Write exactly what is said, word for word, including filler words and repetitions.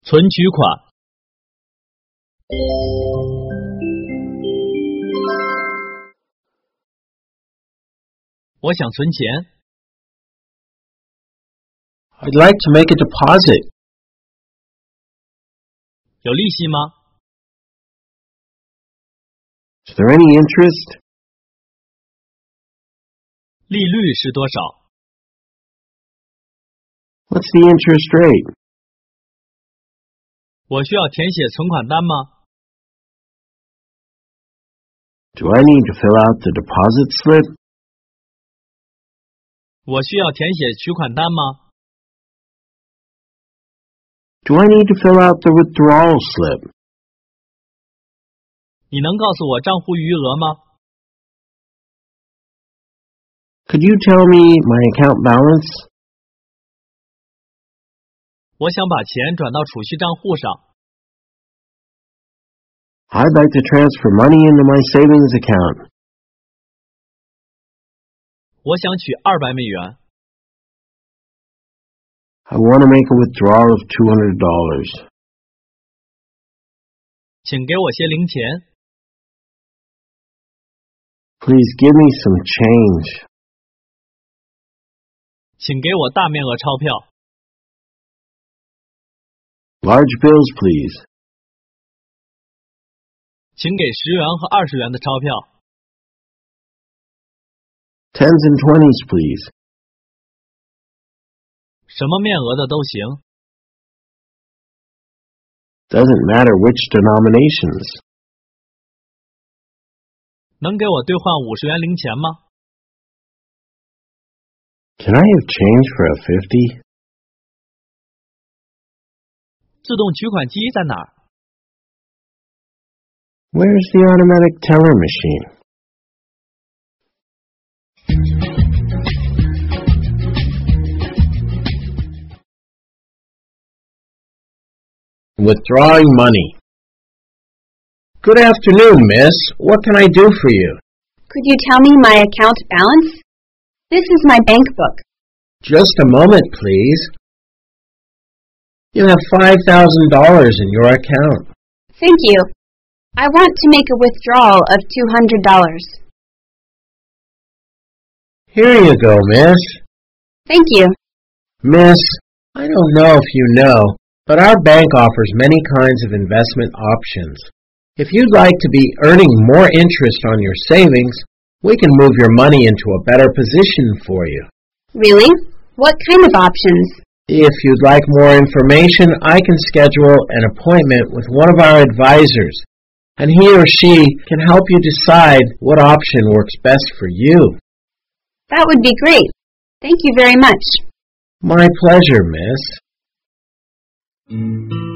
存取款。我想存钱。 I'd like to make a deposit. 有利息吗？ Is there any interest? 利率是多少？ What's the interest rate? 我需要填写存款单吗？ Do I need to fill out the deposit slip? 我需要填写取款单吗？ Do I need to fill out the withdrawal slip? 你能告诉我账户余额吗？ Could you tell me my account balance? 我想把钱转到储蓄账户上。 I'd like to transfer money into my savings account. 我想取二百美元。 I want to make a withdrawal of two hundred dollars. 请给我些零钱。 Please give me some change. 请给我大面额钞票。 Large bills, please. 请给十元和二十元的钞票。 Tens and twenties, please. 什么面额的都行。 Doesn't matter which denominations. 能给我兑换五十元零钱吗？ Can I have change for a fifty? 自动取款机在哪儿？ Where's the automatic teller machine? Withdrawing money. Good afternoon, miss. What can I do for you? Could you tell me my account balance? This is my bank book. Just a moment, please. You have five thousand dollars in your account. Thank you. I want to make a withdrawal of two hundred dollars. Here you go, miss. Thank you. Miss, I don't know if you know, but our bank offers many kinds of investment options. If you'd like to be earning more interest on your savings, we can move your money into a better position for you. Really? What kind of options? If you'd like more information, I can schedule an appointment with one of our advisors, and he or she can help you decide what option works best for you. That would be great. Thank you very much. My pleasure, miss. Mm-hmm.